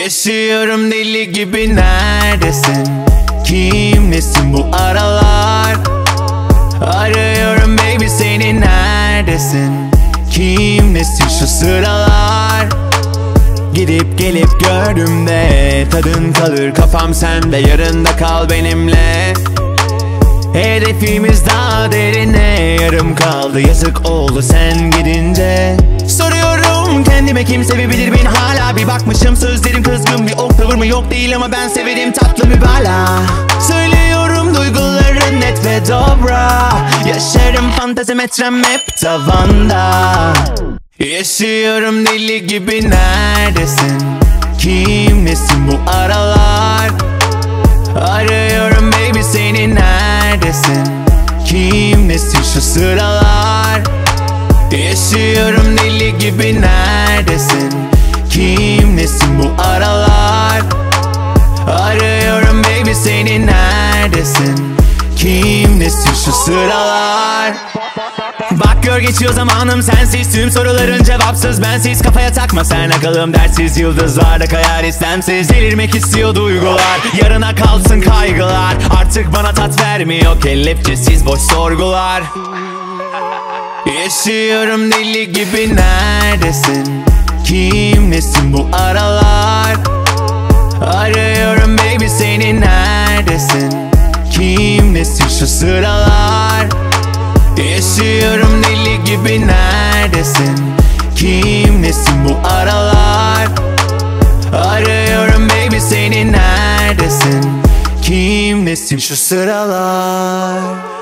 Yaşıyorum deli gibi, neredesin? Kim nesin bu aralar? Arıyorum baby seni, neredesin? Kim nesin şu sıralar? Gidip gelip gördüğümde tadın kalır kafam sende, yarın kal benimle. Hedefimiz daha derine, yarım kaldı yazık oldu sen gidince. Soruyorum kendime kim sevebilir beni hala, bir bakmışım sözlerim kızgın, bir ok tavır mı yok değil ama ben severim tatlı mübalağa. Söylüyorum duyguların net ve dobra, yaşarım fantezi metrem hep tavanda. Yaşıyorum deli gibi, neredesin? Kim nesin bu aralar? Arıyorum baby seni, neredesin? Kim nesin şu sıralar? Yaşıyorum deli gibi, neredesin? Kim nesin bu aralar? Arıyorum baby seni, neredesin? Kim nesin şu sıralar? Bak gör geçiyor zamanım sensiz, tüm soruların cevapsız bensiz. Kafaya takma sen akalım dersiz, yıldızlarda kayar istemsiz. Delirmek istiyor duygular, yarına kalsın kaygılar. Artık bana tat vermiyor kelepçesiz boş sorgular. Yaşıyorum deli gibi, neredesin? Kim nesin bu aralar? Arıyorum baby seni, neredesin? Kim nesin şu sıralar? Yaşıyorum deli gibi, neredesin? Kim nesin bu aralar? Arıyorum baby seni, neredesin? Kim nesin şu sıralar?